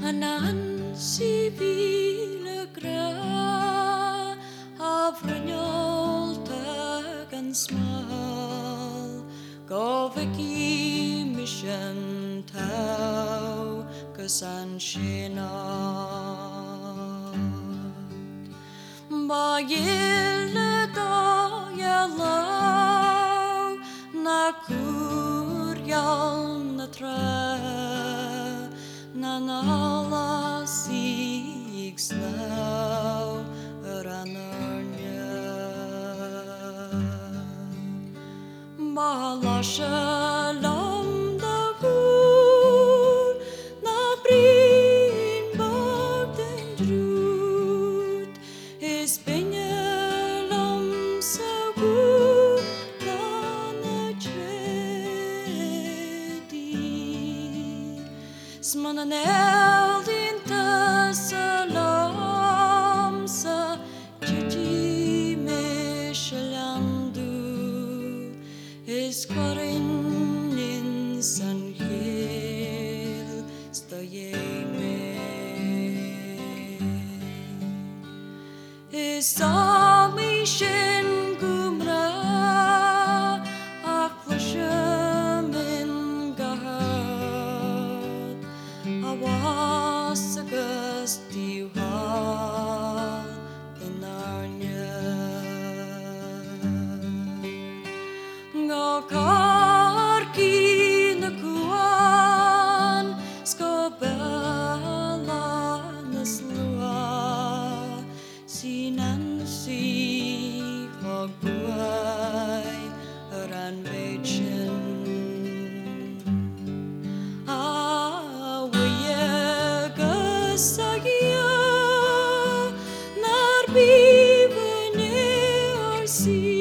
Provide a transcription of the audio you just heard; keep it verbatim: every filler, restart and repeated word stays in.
Hanan si vilagra Avranyol tagan small Goveki mission tau Kasan shinat Ba yilla da yellow Na kur yal na tra Nanala seeks now Ranarnya Bala shalom da gur Na brin bagden drut Is binyelam sa gur Na tredi Smanan eldin ta salam sa Jiji meshalandu Is korin insan hil stajeme Is sami shin gumra Aklashamin gahad Awas agasti hal Tenarnya Ngakar kinakuan Skobala naslua Sinansi hogbuay Aran mechen Saya narbi bene orsi